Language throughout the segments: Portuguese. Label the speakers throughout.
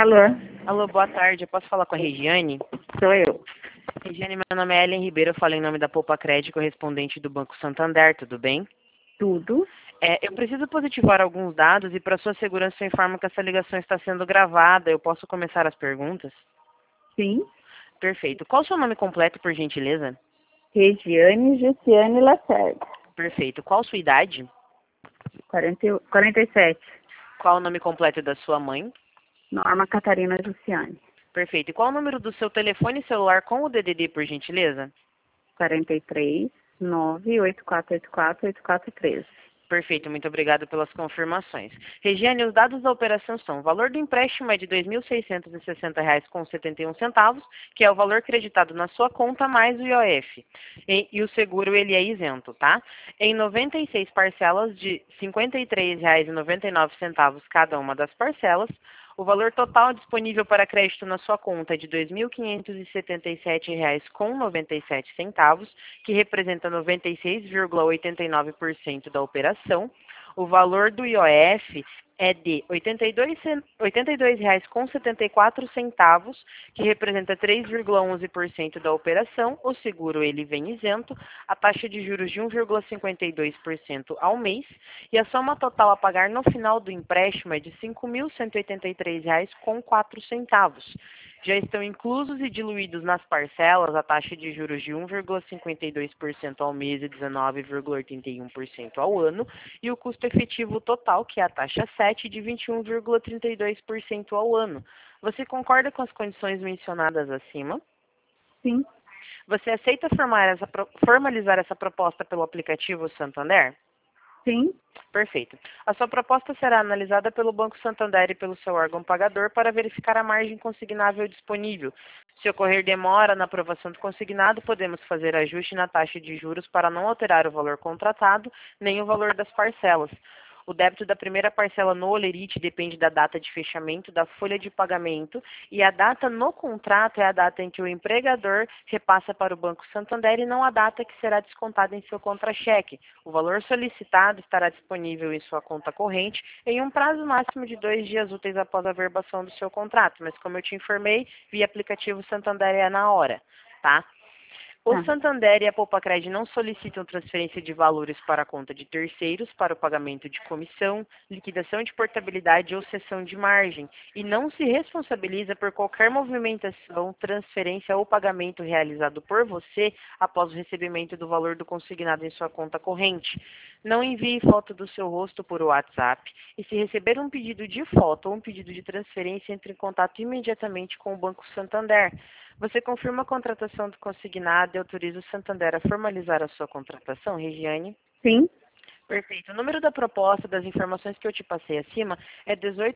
Speaker 1: Alô,
Speaker 2: Alô, boa tarde. Eu posso falar com a Regiane?
Speaker 1: sou eu.
Speaker 2: Regiane, meu nome é Ellen Ribeiro. Eu falo em nome da Poupa Crédito, correspondente do Banco Santander. Tudo bem?
Speaker 1: Tudo?
Speaker 2: Eu preciso positivar alguns dados e, para sua segurança, eu informo que essa ligação está sendo gravada. Eu posso começar as perguntas?
Speaker 1: Sim.
Speaker 2: Perfeito. Qual o seu nome completo, por gentileza?
Speaker 1: Regiane Jussiane Lacerda.
Speaker 2: Perfeito. Qual a sua idade?
Speaker 1: 47.
Speaker 2: Qual o nome completo da sua mãe?
Speaker 1: Norma Catarina Jussiane.
Speaker 2: Perfeito. E qual o número do seu telefone celular com o DDD, por gentileza?
Speaker 1: 43 98484 8413.
Speaker 2: Perfeito, muito obrigado pelas confirmações. Regiane, os dados da operação são: o valor do empréstimo é de R$ 2.660,71, que é o valor creditado na sua conta mais o IOF. E o seguro ele é isento, tá? Em 96 parcelas de R$ 53,99 cada uma das parcelas. O valor total disponível para crédito na sua conta é de R$ 2.577,97, que representa 96,89% da operação. O valor do IOF é de R$ 82,74, que representa 3,11% da operação. O seguro ele vem isento, a taxa de juros de 1,52% ao mês, e a soma total a pagar no final do empréstimo é de R$ 5.183,04. Já estão inclusos e diluídos nas parcelas a taxa de juros de 1,52% ao mês e 19,81% ao ano, e o custo efetivo total, que é a taxa 7, de 21,32% ao ano. Você concorda com as condições mencionadas acima?
Speaker 1: Sim.
Speaker 2: Você aceita formalizar essa proposta pelo aplicativo Santander?
Speaker 1: Sim.
Speaker 2: Perfeito. A sua proposta será analisada pelo Banco Santander e pelo seu órgão pagador para verificar a margem consignável disponível. Se ocorrer demora na aprovação do consignado, podemos fazer ajuste na taxa de juros para não alterar o valor contratado, nem o valor das parcelas. O débito da primeira parcela no Olerite depende da data de fechamento da folha de pagamento, e a data no contrato é a data em que o empregador repassa para o Banco Santander e não a data que será descontada em seu contra-cheque. O valor solicitado estará disponível em sua conta corrente em um prazo máximo de 2 dias úteis após a verbação do seu contrato, mas como eu te informei, via aplicativo Santander é na hora, tá? O
Speaker 1: Tá.
Speaker 2: Santander e a Poupa-Cred não solicitam transferência de valores para a conta de terceiros para o pagamento de comissão, liquidação de portabilidade ou cessão de margem, e não se responsabiliza por qualquer movimentação, transferência ou pagamento realizado por você após o recebimento do valor do consignado em sua conta corrente. Não envie foto do seu rosto por WhatsApp, e se receber um pedido de foto ou um pedido de transferência, entre em contato imediatamente com o Banco Santander. Você confirma a contratação do consignado e autoriza o Santander a formalizar a sua contratação, Regiane?
Speaker 1: Sim.
Speaker 2: Perfeito. O número da proposta, das informações que eu te passei acima, é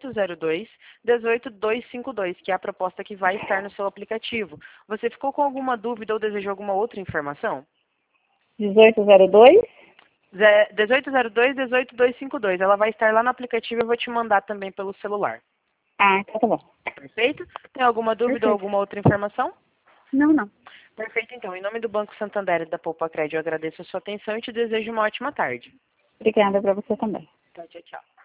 Speaker 2: 1802-18252, que é a proposta que vai estar no seu aplicativo. Você ficou com alguma dúvida ou desejou alguma outra informação?
Speaker 1: 1802?
Speaker 2: 1802-18252. Ela vai estar lá no aplicativo e eu vou te mandar também pelo celular.
Speaker 1: Ah, então tá bom.
Speaker 2: Perfeito? Tem alguma dúvida ou
Speaker 1: Perfeito.
Speaker 2: alguma outra informação?
Speaker 1: Não, não.
Speaker 2: Perfeito, então. Em nome do Banco Santander e da Poupa Crédito, eu agradeço a sua atenção e te desejo uma ótima tarde.
Speaker 1: Obrigada pra você também.
Speaker 2: Tchau, tchau.